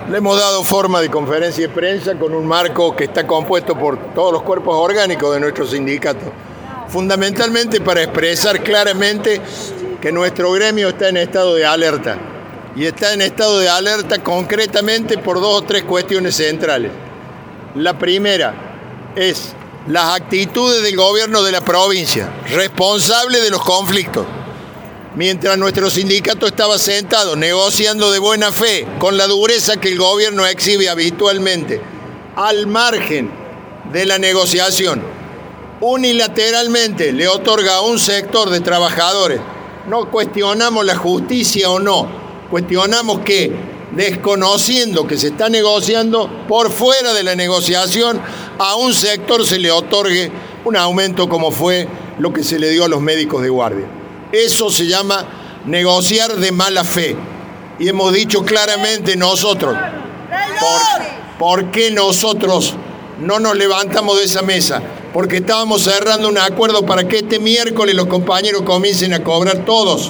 Le hemos dado forma de conferencia de prensa con un marco que está compuesto por todos los cuerpos orgánicos de nuestro sindicato, fundamentalmente para expresar claramente que nuestro gremio está en estado de alerta, y está en estado de alerta concretamente por 2 o 3 cuestiones centrales. La primera es las actitudes del gobierno de la provincia, responsable de los conflictos. Mientras nuestro sindicato estaba sentado negociando de buena fe, con la dureza que el gobierno exhibe habitualmente, al margen de la negociación, unilateralmente le otorga a un sector de trabajadores. No cuestionamos la justicia o no, cuestionamos que, desconociendo que se está negociando por fuera de la negociación, a un sector se le otorgue un aumento como fue lo que se le dio a los médicos de guardia. Eso se llama negociar de mala fe. Y hemos dicho claramente nosotros, ¿por qué nosotros no nos levantamos de esa mesa? Porque estábamos cerrando un acuerdo para que este miércoles los compañeros comiencen a cobrar todos,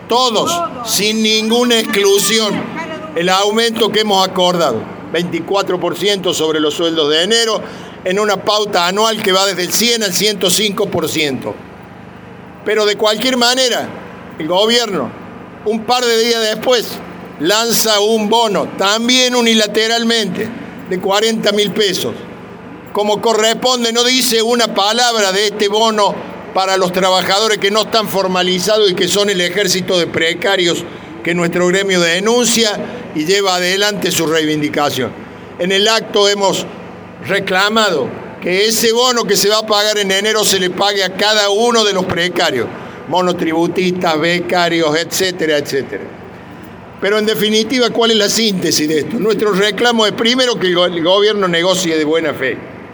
sin ninguna exclusión, el aumento que hemos acordado, 24% sobre los sueldos de enero, en una pauta anual que va desde el 100 al 105%. Pero de cualquier manera, el gobierno, un par de días después, lanza un bono, también unilateralmente, de 40.000 pesos. Como corresponde, no dice una palabra de este bono para los trabajadores que no están formalizados y que son el ejército de precarios que nuestro gremio denuncia y lleva adelante su reivindicación. En el acto hemos reclamado que ese bono que se va a pagar en enero se le pague a cada uno de los precarios, monotributistas, becarios, etcétera, etcétera. Pero en definitiva, ¿cuál es la síntesis de esto? Nuestro reclamo es primero que el gobierno negocie de buena fe.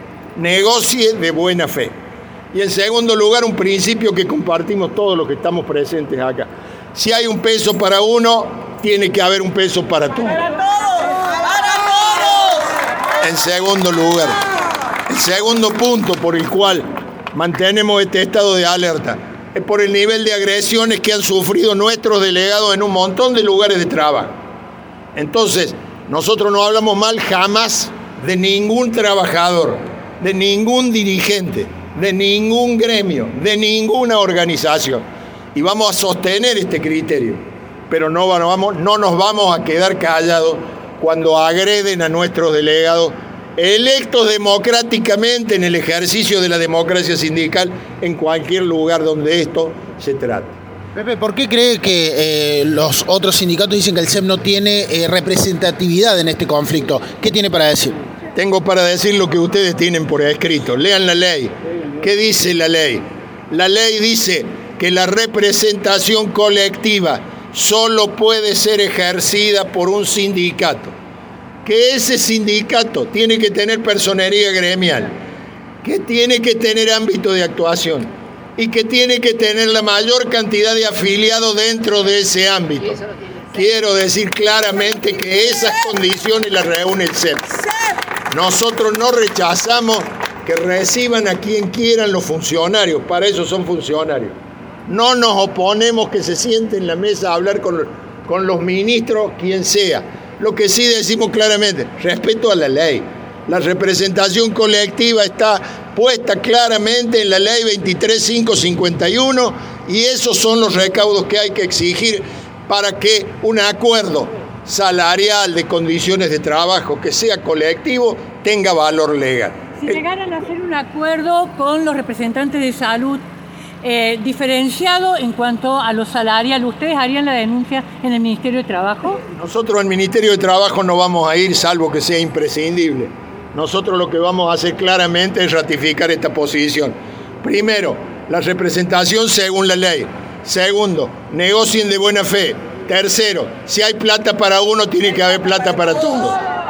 Y en segundo lugar, un principio que compartimos todos los que estamos presentes acá. Si hay un peso para uno, tiene que haber un peso para todos. En segundo lugar, el segundo punto por el cual mantenemos este estado de alerta es por el nivel de agresiones que han sufrido nuestros delegados en un montón de lugares de trabajo. Entonces, nosotros no hablamos mal jamás de ningún trabajador, de ningún dirigente, de ningún gremio, de ninguna organización. Y vamos a sostener este criterio, pero no nos vamos a quedar callados cuando agreden a nuestros delegados electos democráticamente en el ejercicio de la democracia sindical en cualquier lugar donde esto se trate. Pepe, ¿por qué cree que los otros sindicatos dicen que el CEP no tiene representatividad en este conflicto? ¿Qué tiene para decir? Tengo para decir lo que ustedes tienen por escrito. Lean la ley. ¿Qué dice la ley? La ley dice que la representación colectiva solo puede ser ejercida por un sindicato. Que ese sindicato tiene que tener personería gremial, que tiene que tener ámbito de actuación y que tiene que tener la mayor cantidad de afiliados dentro de ese ámbito. Quiero decir claramente que esas condiciones las reúne el CEP. Nosotros no rechazamos que reciban a quien quieran los funcionarios, para eso son funcionarios. No nos oponemos que se sienten en la mesa a hablar con los ministros, quien sea. Lo que sí decimos claramente, respeto a la ley. La representación colectiva está puesta claramente en la ley 23551 y esos son los recaudos que hay que exigir para que un acuerdo salarial de condiciones de trabajo que sea colectivo tenga valor legal. Si llegaran a hacer un acuerdo con los representantes de salud diferenciado en cuanto a lo salarial, ¿ustedes harían la denuncia en el Ministerio de Trabajo? Nosotros al Ministerio de Trabajo no vamos a ir salvo que sea imprescindible. Nosotros lo que vamos a hacer claramente es ratificar esta posición. Primero, la representación según la ley. Segundo, negocien de buena fe. Tercero, si hay plata para uno, tiene que haber plata para todos.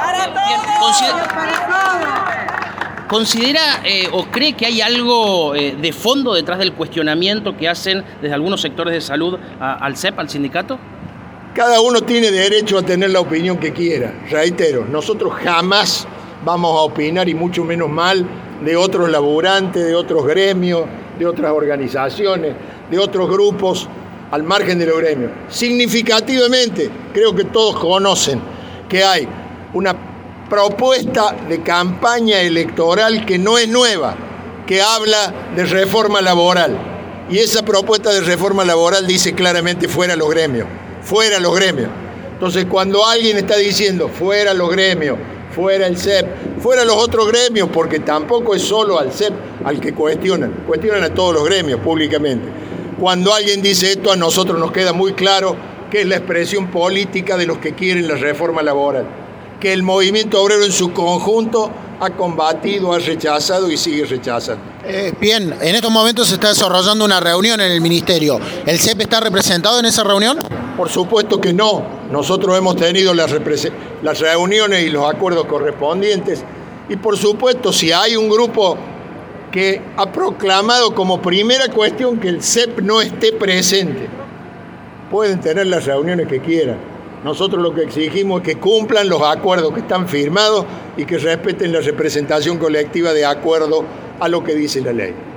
¿Considera o cree que hay algo de fondo detrás del cuestionamiento que hacen desde algunos sectores de salud al CEP, al sindicato? Cada uno tiene derecho a tener la opinión que quiera. Reitero, nosotros jamás vamos a opinar, y mucho menos mal, de otros laburantes, de otros gremios, de otras organizaciones, de otros grupos al margen de los gremios. Significativamente, creo que todos conocen que hay una propuesta de campaña electoral que no es nueva, que habla de reforma laboral. Y esa propuesta de reforma laboral dice claramente fuera los gremios, fuera los gremios. Entonces, cuando alguien está diciendo fuera los gremios, fuera el CEP, fuera los otros gremios, porque tampoco es solo al CEP al que cuestionan a todos los gremios públicamente. Cuando alguien dice esto, a nosotros nos queda muy claro que es la expresión política de los que quieren la reforma laboral, que el movimiento obrero en su conjunto ha combatido, ha rechazado y sigue rechazando. Bien, en estos momentos se está desarrollando una reunión en el Ministerio. ¿El CEP está representado en esa reunión? Por supuesto que no. Nosotros hemos tenido las reuniones y los acuerdos correspondientes. Y por supuesto, si hay un grupo que ha proclamado como primera cuestión que el CEP no esté presente, pueden tener las reuniones que quieran. Nosotros lo que exigimos es que cumplan los acuerdos que están firmados y que respeten la representación colectiva de acuerdo a lo que dice la ley.